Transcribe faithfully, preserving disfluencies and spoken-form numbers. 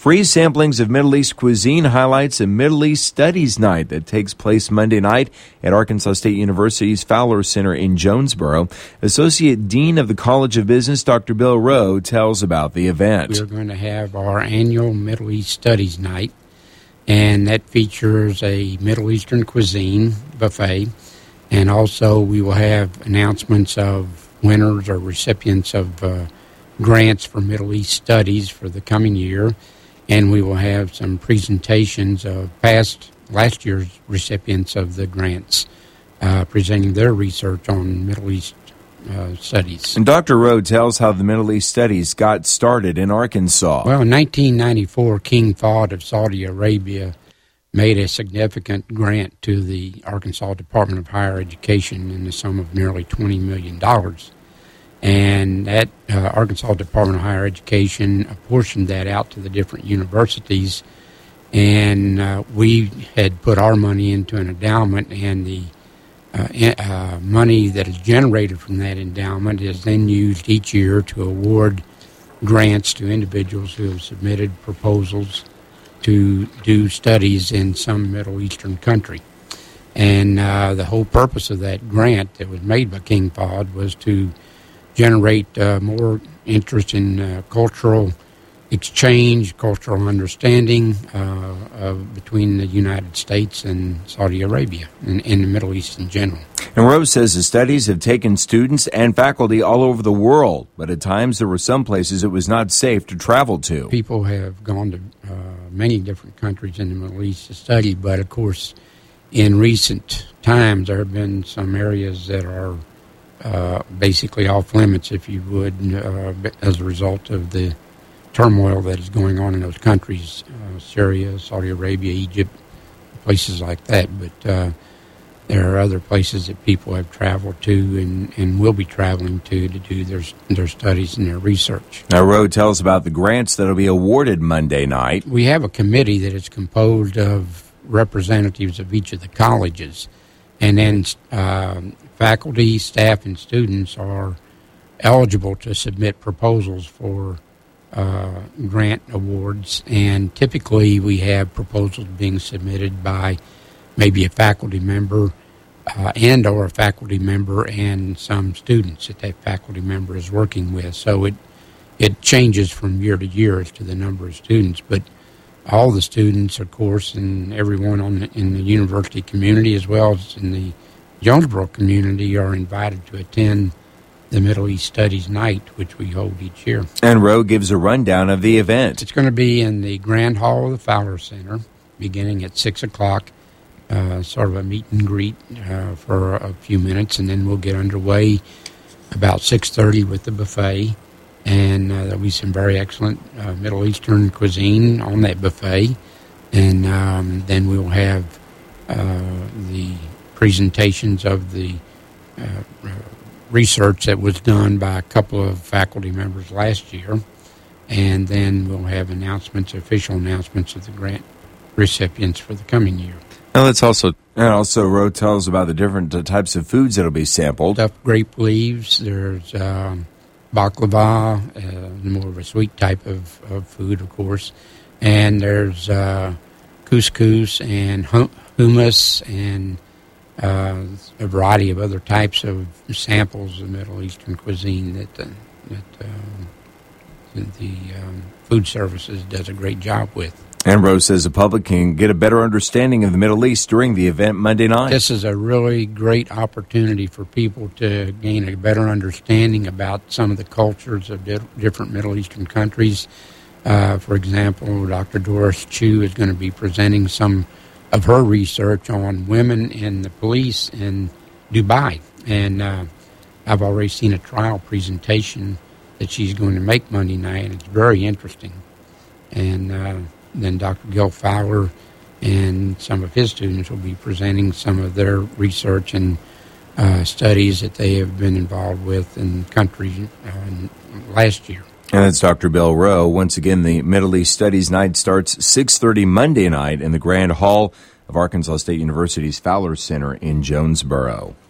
Free samplings of Middle East cuisine highlights a Middle East Studies Night that takes place Monday night at Arkansas State University's Fowler Center in Jonesboro. Associate Dean of the College of Business, Doctor Bill Rowe, tells about the event. We're going to have our annual Middle East Studies Night, and that features a Middle Eastern cuisine buffet, and also we will have announcements of winners or recipients of uh, grants for Middle East studies for the coming year. And we will have some presentations of past, last year's recipients of the grants uh, presenting their research on Middle East uh, studies. And Doctor Rowe tells how the Middle East studies got started in Arkansas. Well, in nineteen ninety-four, King Fahd of Saudi Arabia made a significant grant to the Arkansas Department of Higher Education in the sum of nearly twenty million dollars. And that uh, Arkansas Department of Higher Education apportioned that out to the different universities, and uh, we had put our money into an endowment, and the uh, uh, money that is generated from that endowment is then used each year to award grants to individuals who have submitted proposals to do studies in some Middle Eastern country. And uh, the whole purpose of that grant that was made by King Fahd was to generate uh, more interest in uh, cultural exchange, cultural understanding uh, of, between the United States and Saudi Arabia and, and the Middle East in general. And Rose says the studies have taken students and faculty all over the world, but at times there were some places it was not safe to travel to. People have gone to uh, many different countries in the Middle East to study, but of course in recent times there have been some areas that are Uh, basically off limits, if you would, uh, as a result of the turmoil that is going on in those countries, uh, Syria, Saudi Arabia, Egypt, places like that. But uh, there are other places that people have traveled to and, and will be traveling to to do their, their studies and their research. Now, Rowe tells about the grants that will be awarded Monday night. We have a committee that is composed of representatives of each of the colleges, and then uh, faculty, staff, and students are eligible to submit proposals for uh, grant awards. And typically we have proposals being submitted by maybe a faculty member uh, and or a faculty member and some students that that faculty member is working with. So it it changes from year to year as to the number of students. But all the students, of course, and everyone on the, in the university community as well as in the Jonesboro community are invited to attend the Middle East Studies Night, which we hold each year. And Rowe gives a rundown of the event. It's going to be in the Grand Hall of the Fowler Center, beginning at six o'clock, uh, sort of a meet and greet uh, for a few minutes, and then we'll get underway about six thirty with the buffet. And uh, there'll be some very excellent uh, Middle Eastern cuisine on that buffet. And um, then we'll have uh, the presentations of the uh, uh, research that was done by a couple of faculty members last year, and then we'll have announcements, official announcements of the grant recipients for the coming year. And let's also, and also Rowe tells about the different uh, types of foods that will be sampled. Stuffed grape leaves, there's um, baklava, uh, more of a sweet type of, of food, of course, and there's uh, couscous and hum- hummus and Uh, a variety of other types of samples of Middle Eastern cuisine that, uh, that um, the um, food services does a great job with. And Rose says the public can get a better understanding of the Middle East during the event Monday night. This is a really great opportunity for people to gain a better understanding about some of the cultures of di- different Middle Eastern countries. Uh, for example, Doctor Doris Chu is going to be presenting some of her research on women in the police in Dubai. And uh, I've already seen a trial presentation that she's going to make Monday night. It's very interesting. And uh, then Doctor Gil Fowler and some of his students will be presenting some of their research and uh, studies that they have been involved with in countries uh, last year. And that's Doctor Bill Rowe. Once again, the Middle East Studies Night starts six thirty Monday night in the Grand Hall of Arkansas State University's Fowler Center in Jonesboro.